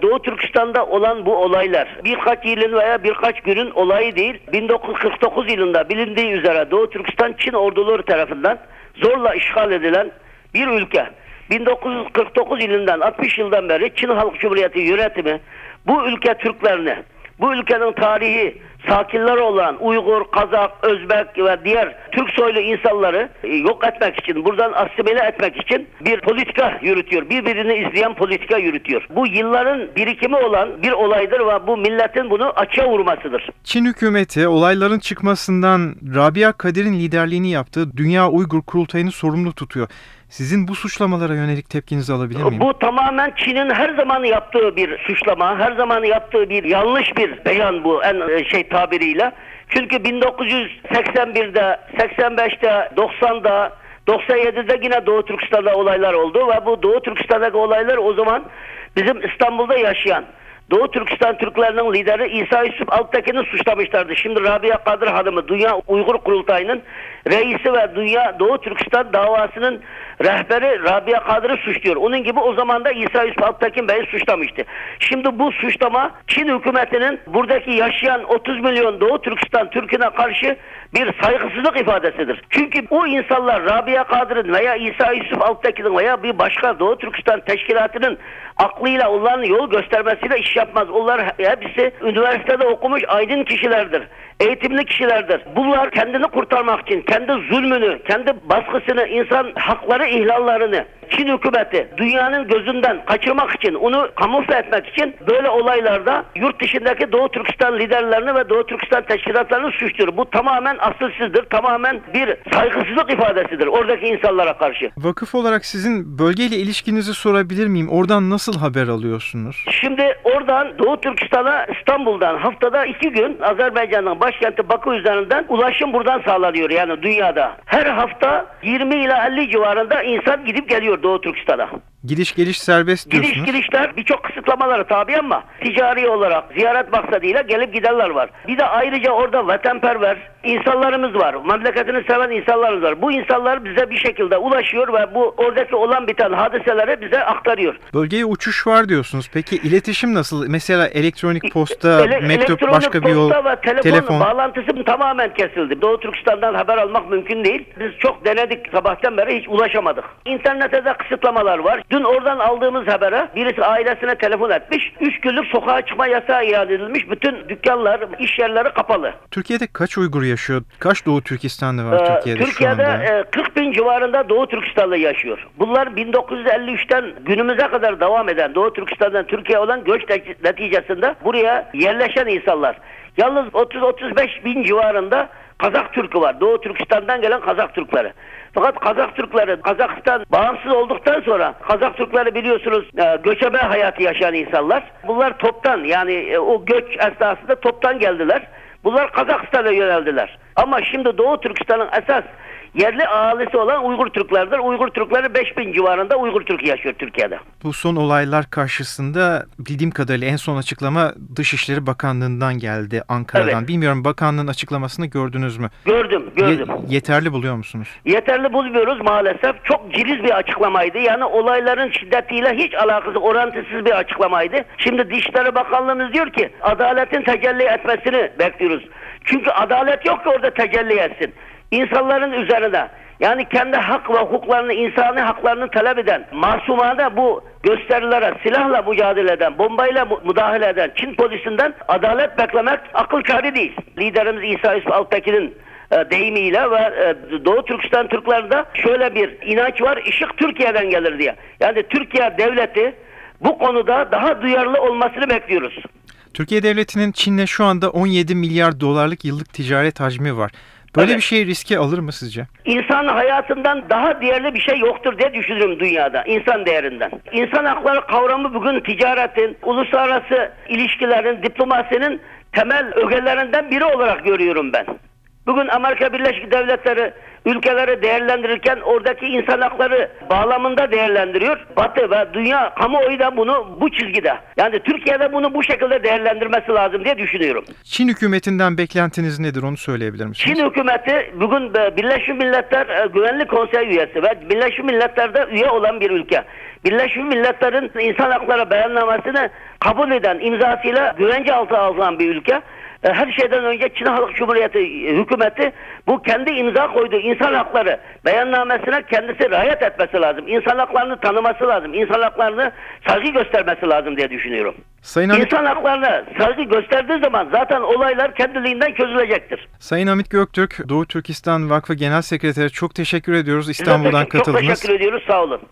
Doğu Türkistan'da olan bu olaylar birkaç yılın veya birkaç günün olayı değil. 1949 yılında bilindiği üzere Doğu Türkistan Çin orduları tarafından zorla işgal edilen bir ülke. 1949 yılından 60 yıldan beri Çin Halk Cumhuriyeti yönetimi bu ülke Türklerini, bu ülkenin tarihi sakinleri olan Uygur, Kazak, Özbek ve diğer Türk soylu insanları yok etmek için, buradan asimile etmek için bir politika yürütüyor. Birbirini izleyen politika yürütüyor. Bu yılların birikimi olan bir olaydır ve bu milletin bunu açığa vurmasıdır. Çin hükümeti olayların çıkmasından Rabia Kadir'in liderliğini yaptığı Dünya Uygur Kurultayı'nı sorumlu tutuyor. Sizin bu suçlamalara yönelik tepkinizi alabilir miyim? Bu tamamen Çin'in her zaman yaptığı bir suçlama, her zaman yaptığı bir yanlış bir beyan bu tabiriyle. Çünkü 1981'de, 85'te, 90'da, 97'de yine Doğu Türkistan'da olaylar oldu ve bu Doğu Türkistan'daki olaylar o zaman bizim İstanbul'da yaşayan Doğu Türkistan Türklerinin lideri İsa Yusuf Alptekin'i suçlamışlardı. Şimdi Rabia Kadir Hanım'ı Dünya Uygur Kurultayı'nın reisi ve Dünya Doğu Türkistan davasının rehberi Rabia Kadir'i suçluyor. Onun gibi o zaman da İsa Yusuf Alptekin Bey'i suçlamıştı. Şimdi bu suçlama Çin hükümetinin buradaki yaşayan 30 milyon Doğu Türkistan Türk'üne karşı bir saygısızlık ifadesidir. Çünkü o insanlar Rabia Kadir'in veya İsa Yusuf Alptekin'in veya bir başka Doğu Türkistan teşkilatının aklıyla onların yol göstermesiyle iş yapmaz. Onlar hepsi üniversitede okumuş aydın kişilerdir. Eğitimli kişilerdir. Bunlar kendini kurtarmak için, kendi zulmünü, kendi baskısını, insan hakları ihlallerini Çin hükümeti dünyanın gözünden kaçırmak için, onu kamufle etmek için böyle olaylarda yurt dışındaki Doğu Türkistan liderlerini ve Doğu Türkistan teşkilatlarını suçluyor. Bu tamamen asılsızdır, tamamen bir saygısızlık ifadesidir oradaki insanlara karşı. Vakıf olarak sizin bölgeyle ilişkinizi sorabilir miyim? Oradan nasıl haber alıyorsunuz? Şimdi oradan Doğu Türkistan'a İstanbul'dan haftada 2 gün Azerbaycan'ın başkenti Bakü üzerinden ulaşım buradan sağlanıyor yani dünyada. Her hafta 20 ila 50 civarında insan gidip geliyor Doğu Türkistan'a. Gidiş geliş serbest diyorsunuz. Girişler birçok kısıtlamaları tabi ama ticari olarak ziyaret maksadıyla gelip gidenler var. Bir de ayrıca orada vatanperver insanlarımız var. Memleketini seven insanlarımız var. Bu insanlar bize bir şekilde ulaşıyor ve bu oradaki olan biten hadiseleri bize aktarıyor. Bölgeye uçuş var diyorsunuz. Peki iletişim nasıl? Mesela elektronik posta, mektup, başka bir yol, telefon bağlantısı tamamen kesildi. Doğu Türkistan'dan haber almak mümkün değil. Biz çok denedik, sabahtan beri hiç ulaşamadık. İnternette de kısıtlamalar var. Dün oradan aldığımız habere birisi ailesine telefon etmiş. 3 günlük sokağa çıkma yasağı ilan edilmiş. Bütün dükkanlar, iş yerleri kapalı. Türkiye'de kaç Uygur yaşıyor? Kaç Doğu Türkistanlı var Türkiye'de şu anda? Türkiye'de 40 bin civarında Doğu Türkistanlı yaşıyor. Bunlar 1953'ten günümüze kadar devam eden Doğu Türkistan'dan Türkiye'ye olan göç neticesinde buraya yerleşen insanlar. Yalnız 30-35 bin civarında Kazak Türk'ü var. Doğu Türkistan'dan gelen Kazak Türkleri. Fakat Kazak Türkleri, Kazakistan bağımsız olduktan sonra Kazak Türkleri biliyorsunuz göçebe hayatı yaşayan insanlar. Bunlar toptan yani o göç esnasında toptan geldiler. Bunlar Kazakistan'a yöneldiler. Ama şimdi Doğu Türkistan'ın esas yerli ahalisi olan Uygur Türklerdir. Uygur Türkleri 5000 civarında Uygur Türk yaşıyor Türkiye'de. Bu son olaylar karşısında bildiğim kadarıyla en son açıklama Dışişleri Bakanlığı'ndan geldi Ankara'dan. Evet. Bilmiyorum bakanlığın açıklamasını gördünüz mü? Gördüm. Yeterli buluyor musunuz? Yeterli bulmuyoruz maalesef. Çok ciliz bir açıklamaydı. Yani olayların şiddetiyle hiç alakası, orantısız bir açıklamaydı. Şimdi Dışişleri Bakanlığımız diyor ki adaletin tecelli etmesini bekliyoruz. Çünkü adalet yok ki orada tecelli etsin. İnsanların üzerine yani kendi hak ve hukuklarını, insani haklarını talep eden, masumane bu gösterilere silahla mücadele eden, bombayla müdahale eden Çin polisinden adalet beklemek akıl kârı değil. Liderimiz İsa Yusuf Alptekin'in deyimiyle ve Doğu Türkistan Türklerinde şöyle bir inanç var, ışık Türkiye'den gelir diye. Yani Türkiye devleti bu konuda daha duyarlı olmasını bekliyoruz. Türkiye devletinin Çin'le şu anda 17 milyar dolarlık yıllık ticaret hacmi var. Böyle bir şey riske alır mı sizce? İnsan hayatından daha değerli bir şey yoktur diye düşünüyorum dünyada. İnsan değerinden. İnsan hakları kavramı bugün ticaretin, uluslararası ilişkilerin, diplomasinin temel ögelerinden biri olarak görüyorum ben. Bugün Amerika Birleşik Devletleri ülkeleri değerlendirirken oradaki insan hakları bağlamında değerlendiriyor. Batı ve dünya kamuoyu da bunu bu çizgide. Yani Türkiye'de bunu bu şekilde değerlendirmesi lazım diye düşünüyorum. Çin hükümetinden beklentiniz nedir onu söyleyebilir misiniz? Çin hükümeti bugün Birleşmiş Milletler Güvenlik Konseyi üyesi ve Birleşmiş Milletler'de üye olan bir ülke. Birleşmiş Milletler'in insan hakları beyannamesini kabul eden, imzasıyla güvence altına alınan bir ülke. Her şeyden önce Çin Halk Cumhuriyeti hükümeti bu kendi imza koyduğu insan hakları beyannamesine kendisi riayet etmesi lazım. İnsan haklarını tanıması lazım. İnsan haklarını saygı göstermesi lazım diye düşünüyorum. Sayın Hamit, İnsan haklarına saygı gösterdiği zaman zaten olaylar kendiliğinden çözülecektir. Sayın Hamit Göktürk, Doğu Türkistan Vakfı Genel Sekreteri, çok teşekkür ediyoruz İstanbul'dan katıldınız. Çok teşekkür ediyoruz. Sağ olun.